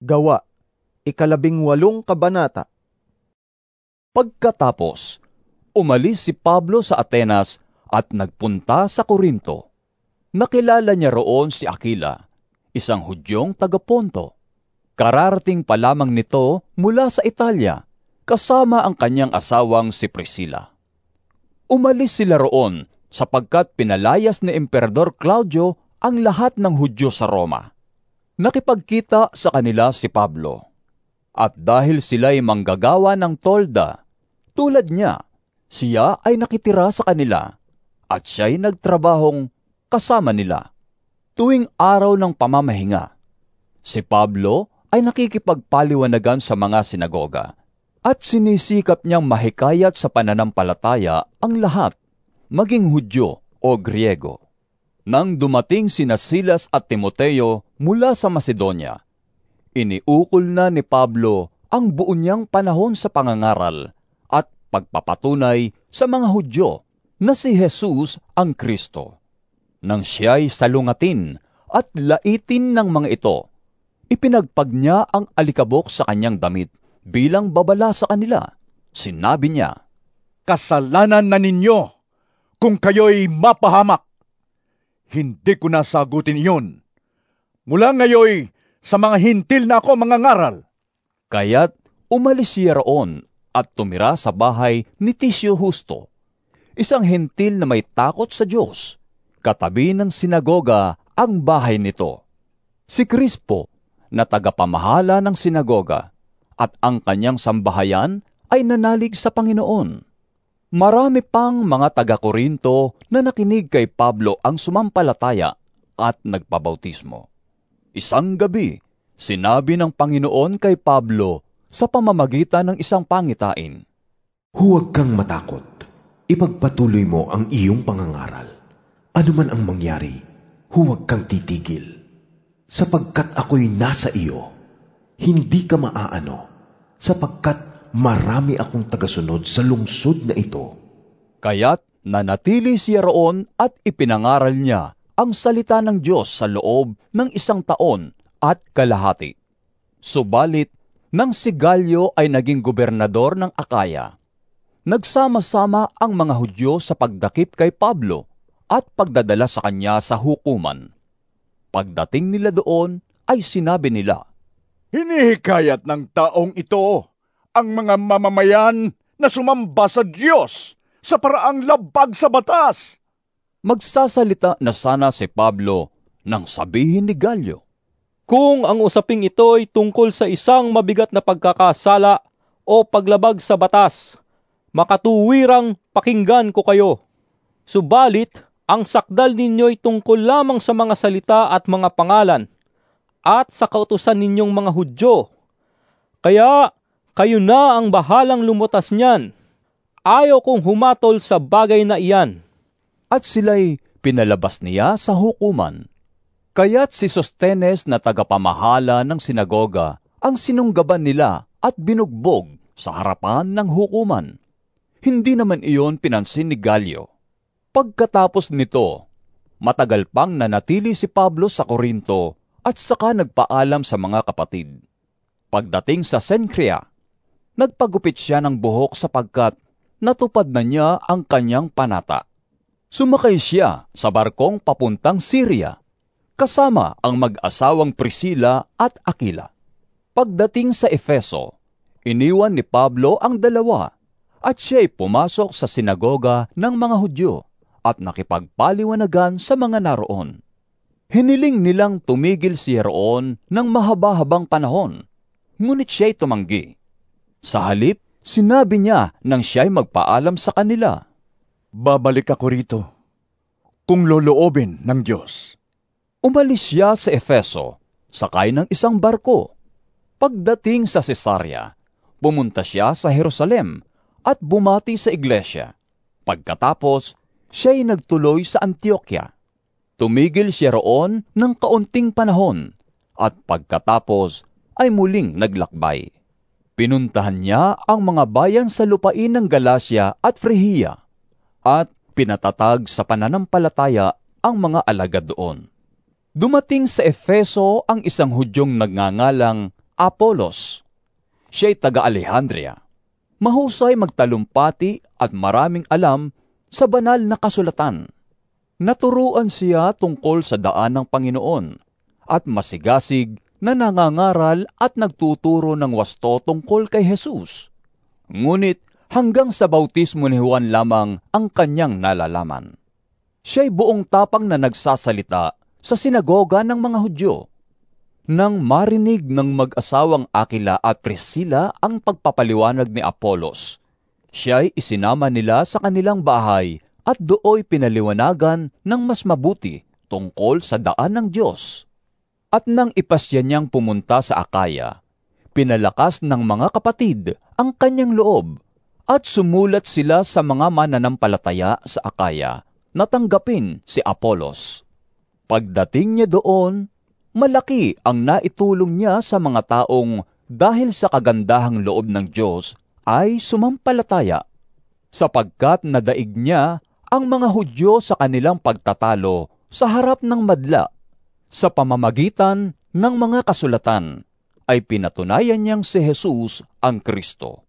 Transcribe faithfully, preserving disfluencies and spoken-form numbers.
Gawa, ikalabing walong kabanata. Pagkatapos, umalis si Pablo sa Atenas at nagpunta sa Corinto. Nakilala niya roon si Aquila, isang Hudyong taga-Ponto. Kararating pa lamang nito mula sa Italia, kasama ang kanyang asawang si Priscilla. Umalis sila roon sapagkat pinalayas ni Emperador Claudio ang lahat ng Hudyo sa Roma. Nakipagkita sa kanila si Pablo. At dahil sila'y manggagawa ng tolda, tulad niya, siya ay nakitira sa kanila at siya'y nagtrabahong kasama nila. Tuwing araw ng pamamahinga, si Pablo ay nakikipagpaliwanagan sa mga sinagoga at sinisikap niyang mahikayat sa pananampalataya ang lahat, maging Hudyo o Griego. Nang dumating sina Silas at Timoteo mula sa Macedonia, iniukol na ni Pablo ang buo niyang panahon sa pangangaral at pagpapatunay sa mga Hudyo na si Jesus ang Kristo. Nang siya'y salungatin at laitin ng mga ito, ipinagpag niya ang alikabok sa kanyang damit bilang babala sa kanila. Sinabi niya, "Kasalanan na ninyo kung kayo'y mapahamak. Hindi ko nasagutin iyon. Mula ngayoy, sa mga hintil na ako mangangaral." Kaya't umalis siya roon at tumira sa bahay ni Ticio Justo, isang hintil na may takot sa Diyos. Katabi ng sinagoga ang bahay nito. Si Crispo, na tagapamahala ng sinagoga, at ang kanyang sambahayan ay nanalig sa Panginoon. Marami pang mga taga-Korinto na nakinig kay Pablo ang sumampalataya at nagpabautismo. Isang gabi, sinabi ng Panginoon kay Pablo sa pamamagitan ng isang pangitain, "Huwag kang matakot. Ipagpatuloy mo ang iyong pangangaral. Ano man ang mangyari, huwag kang titigil. Sapagkat ako'y nasa iyo, hindi ka maaano, sapagkat marami akong tagasunod sa lungsod na ito." Kaya't nanatili siya roon at ipinangaral niya ang salita ng Diyos sa loob ng isang taon at kalahati. Subalit, nang si Galyo ay naging gobernador ng Akaya, nagsama-sama ang mga Hudyo sa pagdakip kay Pablo at pagdadala sa kanya sa hukuman. Pagdating nila doon ay sinabi nila, "Hinihikayat ng taong ito ang mga mamamayan na sumamba sa Diyos sa paraang labag sa batas." Magsasalita na sana si Pablo nang sabihin ni Galyo, "Kung ang usaping ito ay tungkol sa isang mabigat na pagkakasala o paglabag sa batas, makatuwirang pakinggan ko kayo. Subalit, ang sakdal ninyo'y tungkol lamang sa mga salita at mga pangalan, at sa kautusan ninyong mga Hudyo. Kaya, kayo na ang bahalang lumutas niyan. Ayaw kong humatol sa bagay na iyan." At sila'y pinalabas niya sa hukuman. Kaya't si Sostenes na tagapamahala ng sinagoga ang sinunggaban nila at binugbog sa harapan ng hukuman. Hindi naman iyon pinansin ni Galyo. Pagkatapos nito, matagal pang nanatili si Pablo sa Corinto at saka nagpaalam sa mga kapatid. Pagdating sa Cencrea, nagpagupit siya ng buhok sapagkat natupad na niya ang kanyang panata. Sumakay siya sa barkong papuntang Syria, kasama ang mag-asawang Priscilla at Aquila. Pagdating sa Efeso, iniwan ni Pablo ang dalawa at siya'y pumasok sa sinagoga ng mga Hudyo at nakipagpaliwanagan sa mga naroon. Hiniling nilang tumigil siya roon ng mahaba-habang panahon, ngunit siya'y tumanggi. Sa halip, sinabi niya nang siya'y magpaalam sa kanila, "Babalik ako rito, kung loloobin ng Diyos." Umalis siya sa Efeso, sakay ng isang barko. Pagdating sa Cesarea, pumunta siya sa Jerusalem at bumati sa iglesia. Pagkatapos, siya'y nagtuloy sa Antioquia. Tumigil siya roon ng kaunting panahon at pagkatapos ay muling naglakbay. Pinuntahan niya ang mga bayan sa lupain ng Galacia at Phrygia at pinatatag sa pananampalataya ang mga alagad doon. Dumating sa Efeso ang isang Hudyong nagngangalang Apolos. Siya'y taga-Alejandria. Mahusay magtalumpati at maraming alam sa banal na kasulatan. Naturuan siya tungkol sa daan ng Panginoon at masigasig na nangangaral at nagtuturo ng wasto tungkol kay Jesus. Ngunit hanggang sa bautismo ni Juan lamang ang kanyang nalalaman. Siya'y buong tapang na nagsasalita sa sinagoga ng mga Hudyo. Nang marinig ng mag-asawang Aquila at Priscilla ang pagpapaliwanag ni Apolos, siya'y isinama nila sa kanilang bahay at dooy pinaliwanagan ng mas mabuti tungkol sa daan ng Diyos. At nang ipasya niyang pumunta sa Akaya, pinalakas ng mga kapatid ang kanyang loob at sumulat sila sa mga mananampalataya sa Akaya na tanggapin si Apolos. Pagdating niya doon, malaki ang naitulong niya sa mga taong dahil sa kagandahang loob ng Diyos ay sumampalataya, sapagkat nadaig niya ang mga Hudyo sa kanilang pagtatalo sa harap ng madla. Sa pamamagitan ng mga kasulatan ay pinatunayan niyang si Jesus ang Kristo.